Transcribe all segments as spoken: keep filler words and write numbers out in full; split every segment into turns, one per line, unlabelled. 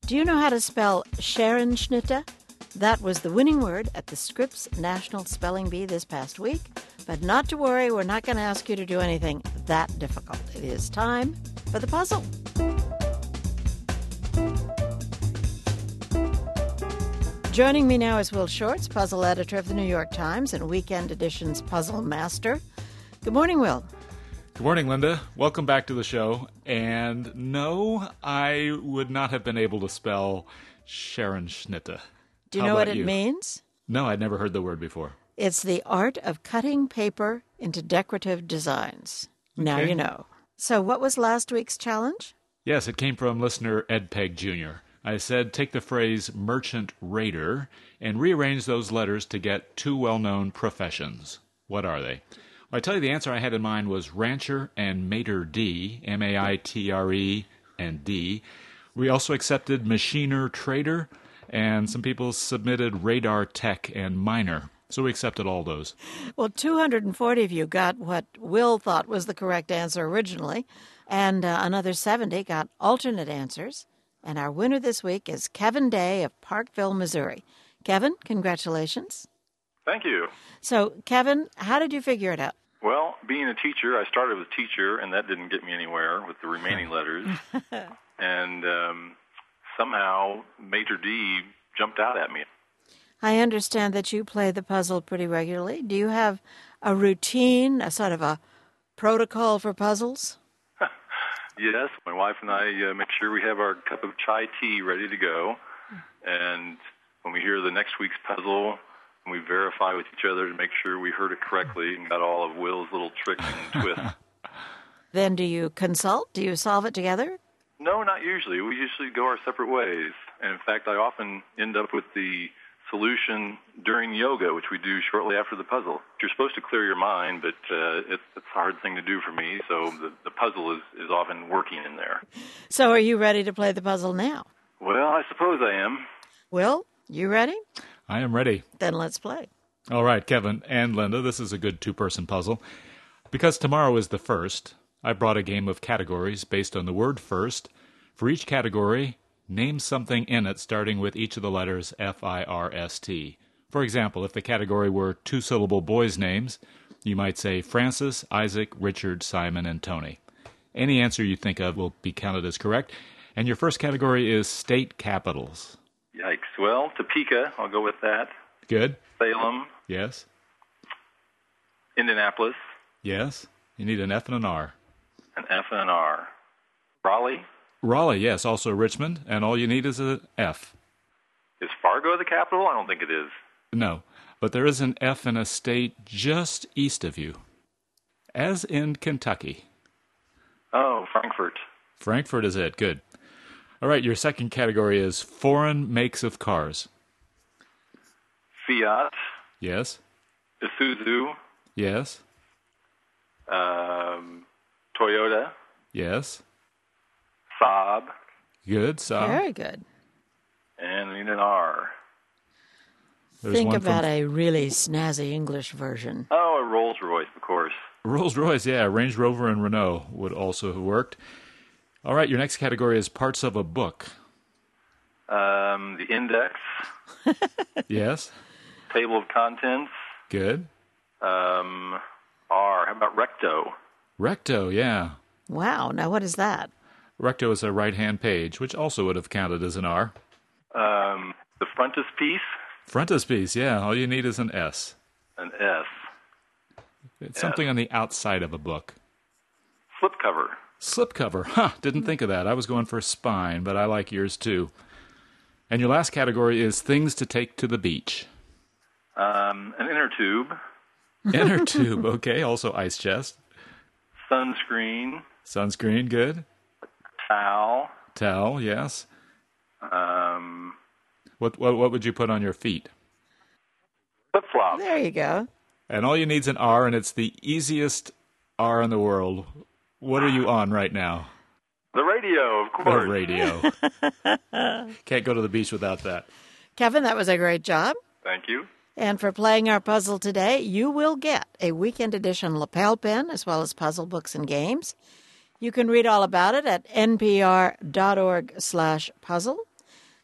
Do you know how to spell Scherenschnitte? That was the winning word at the Scripps National Spelling Bee this past week. But not to worry, we're not going to ask you to do anything that difficult. It is time for the puzzle. Joining me now is Will Shortz, puzzle editor of the New York Times and Weekend Edition's Puzzle Master. Good morning, Will.
Good morning, Linda. Welcome back to the show. And no, I would not have been able to spell Scherenschnitte.
Do you
How
know what
about
it
you?
means?
No, I'd never heard the word before.
It's the art of cutting paper into decorative designs. Now
Okay.
you know. So what was last week's challenge?
Yes, it came from listener Ed Pegg Junior I said take the phrase merchant raider and rearrange those letters to get two well-known professions. What are they? Well, I tell you the answer I had in mind was rancher and maitre d', M A I T R E and D. We also accepted machiner trader, and some people submitted radar tech and miner. So we accepted all those.
Well, two hundred forty of you got what Will thought was the correct answer originally, and uh, another seventy got alternate answers. And our winner this week is Kevin Day of Parkville, Missouri. Kevin, congratulations.
Thank you.
So, Kevin, how did you figure it out?
Well, being a teacher, I started with teacher, and that didn't get me anywhere with the remaining letters. and um, somehow, maitre d' jumped out at me.
I understand that you play the puzzle pretty regularly. Do you have a routine, a sort of a protocol for puzzles?
Yes, my wife and I uh, make sure we have our cup of chai tea ready to go. And when we hear the next week's puzzle, we verify with each other to make sure we heard it correctly and got all of Will's little tricks and twists.
Then do you consult? Do you solve it together?
No, not usually. We usually go our separate ways. And in fact, I often end up with the solution during yoga, which we do shortly after the puzzle. You're supposed to clear your mind, but uh, it's, it's a hard thing to do for me, so the, the puzzle is, is often working in there.
So are you ready to play the puzzle now?
Well, I suppose I am.
Will, you ready?
I am ready.
Then let's play.
All right, Kevin and Linda, this is a good two-person puzzle. Because tomorrow is the first, I brought a game of categories based on the word first. For each category, name something in it starting with each of the letters F I R S T. For example, if the category were two-syllable boys' names, you might say Francis, Isaac, Richard, Simon, and Tony. Any answer you think of will be counted as correct. And your first category is state capitals.
Yikes. Well, Topeka, I'll go with that.
Good.
Salem,
Yes.
Indianapolis,
Yes. You need an F and an R.
an F and an R. Raleigh.
Raleigh, yes, also Richmond, and all you need is an F.
Is Fargo the capital? I don't think it is.
No, but there is an F in a state just east of you, as in Kentucky.
Oh, Frankfurt.
Frankfurt is it. Good. All right, your second category is foreign makes of cars.
Fiat,
Yes.
Isuzu,
Yes.
um, Toyota,
Yes.
Saab,
Good. So
Very good.
and we need an R.
there's
Think
one
about
from
a really snazzy English version.
Oh, a Rolls-Royce, of course.
Rolls-Royce. Yeah, Range Rover and Renault would also have worked. All right, your next category is parts of a book.
Um, the index,
Yes.
table of contents,
Good.
um, R. How about recto?
Recto, yeah.
Wow. Now, what is that?
Recto is a right-hand page, which also would have counted as an R.
Um, the frontispiece,
Frontispiece, yeah. All you need is an S.
an S.
It's something on the outside of a book.
Slipcover,
Slipcover. Huh, didn't think of that. I was going for spine, but I like yours too. And your last category is things to take to the beach.
um, an inner tube,
Inner tube, okay. Also ice chest.
sunscreen,
Sunscreen, good.
towel,
Towel, yes.
um,
What, what what would you put on your feet?
flip-flops.
There you go.
And all you need is an R, and it's the easiest R in the world. What are you on right now?
The radio, of
The
course.
radio. Can't go to the beach without that.
Kevin, that was a great job.
Thank you.
And for playing our puzzle today, you will get a weekend edition lapel pen as well as puzzle books and games. You can read all about it at npr.org slash puzzle.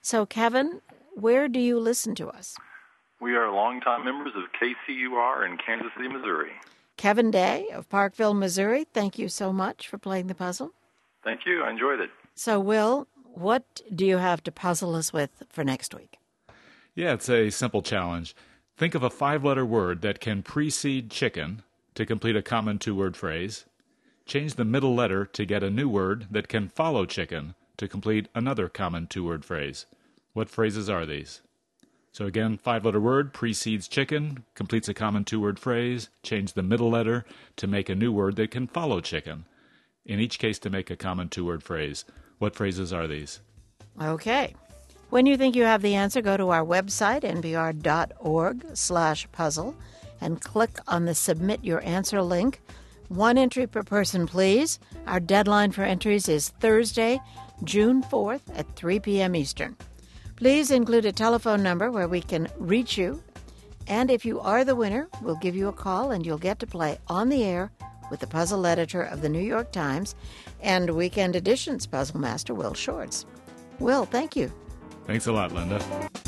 So, Kevin, where do you listen to us?
We are longtime members of K C U R in Kansas City, Missouri.
Kevin Day of Parkville, Missouri, thank you so much for playing the puzzle.
Thank you. I enjoyed it.
So, Will, what do you have to puzzle us with for next week?
Yeah, it's a simple challenge. Think of a five-letter word that can precede chicken to complete a common two-word phrase. Change the middle letter to get a new word that can follow chicken to complete another common two-word phrase. What phrases are these? So again, five-letter word precedes chicken, completes a common two-word phrase, change the middle letter to make a new word that can follow chicken. In each case to make a common two-word phrase. What phrases are these?
Okay. When you think you have the answer, go to our website, n p r dot org slash puzzle, and click on the Submit Your Answer link. One entry per person, please. Our deadline for entries is Thursday, June fourth at three p.m. Eastern. Please include a telephone number where we can reach you. And if you are the winner, we'll give you a call and you'll get to play on the air with the puzzle editor of the New York Times and Weekend Edition's puzzle master, Will Shorts. Will, thank you.
Thanks a lot, Linda.